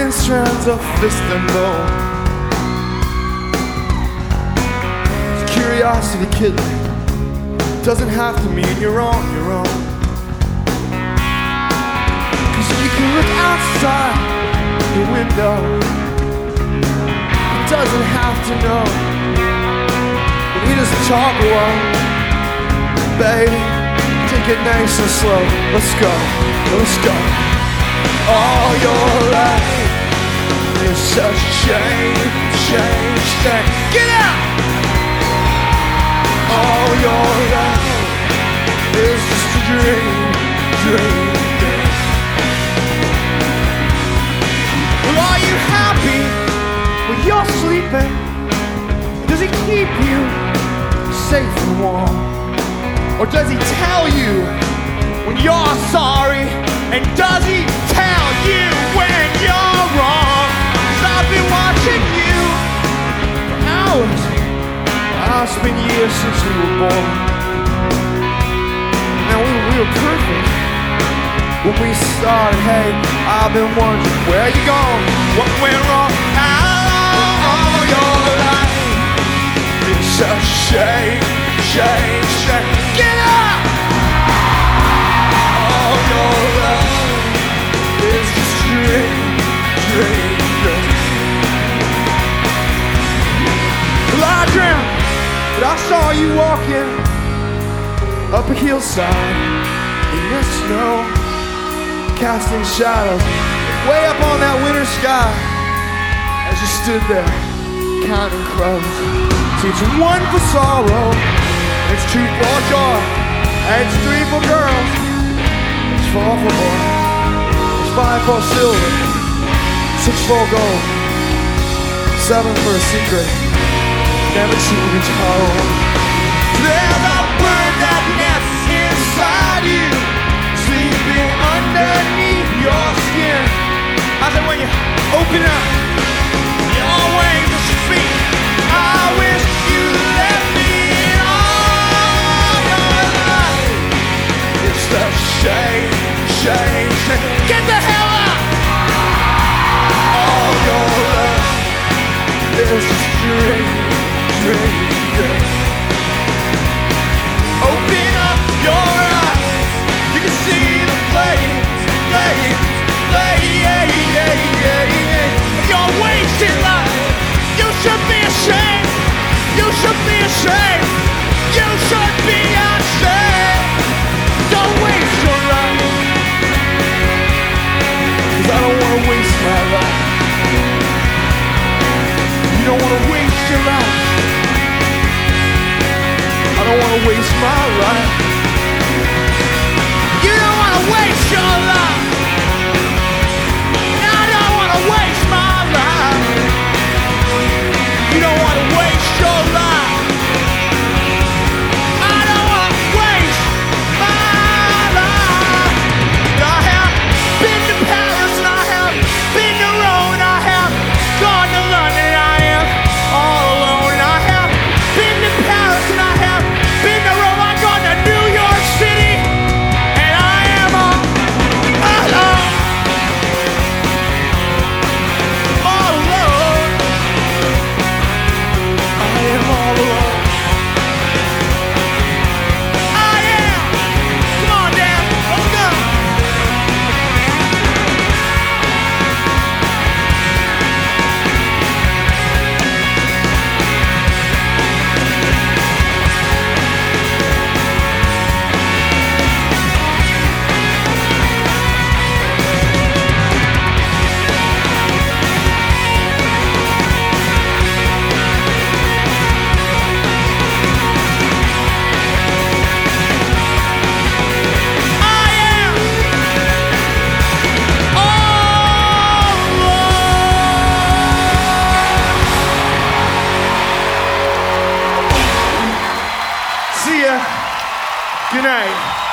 thin strands of fist and bone. Curiosity killing doesn't have to mean you're on your own. 'Cause you can look outside the window, it doesn't have to know. We just talk a while, baby, take it nice and slow. Let's go, let's go. All your life is such a change. Get out! All your life is just a dream. Well, are you happy when you're sleeping? Does he keep you safe and warm? Or does he tell you when you're sorry? And does he tell you when you're wrong? 'Cause I've been watching you for hours. It's been years since we were born. Now we were perfect when we started. Hey, I've been wondering where you gone, what went wrong, how all your life. It's a shame. Get up! All your life is just dream. Well, I dreamt but I saw you walking up a hillside in the snow, casting shadows way up on that winter sky as you stood there counting crows. See, it's 1 for sorrow, it's 2 for joy, and it's 3 for girls, it's 4 for boys, it's 5 for silver, 6 for gold, 7 for a secret never to be told. There's a bird that nests inside you, sleeping underneath your skin. I said when you open up your wings and speak, I wish you let me in all your life. It's a shame. Get the hell up! All your life is just dream. Open up your eyes, you can see the flames. You're wasting life. You should be ashamed. You should be ashamed. You should be ashamed. Don't waste your life. 'Cause I don't wanna waste my life. You don't wanna waste your life. I don't wanna waste my life. You don't wanna waste your life. I don't wanna waste my life. You don't wanna waste your life. I don't wanna waste my life. I have been to Paris and I have been to Rome and I have gone to London. I am all alone. I have been to Paris and I have been to Rome. I've gone to New York City and I am all alone. All alone. I am all alone. I am. Come on, Dan. Let's go. See ya. Good night.